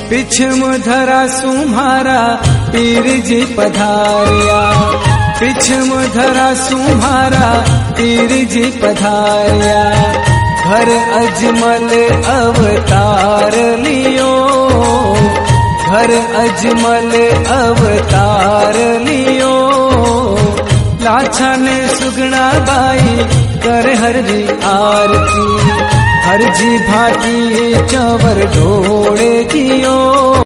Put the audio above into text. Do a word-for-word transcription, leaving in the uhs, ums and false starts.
पिछम धरा सुम्हारा पीर जी पधारिया, पिछम धरा सुम्हारा पीर जी पधारिया। घर अजमल अवतार लियो, घर अजमल अवतार लियो। लाछा ने सुगना बाई कर हर जी आरती, हर जी भाटी चवर ढोड़े कियो।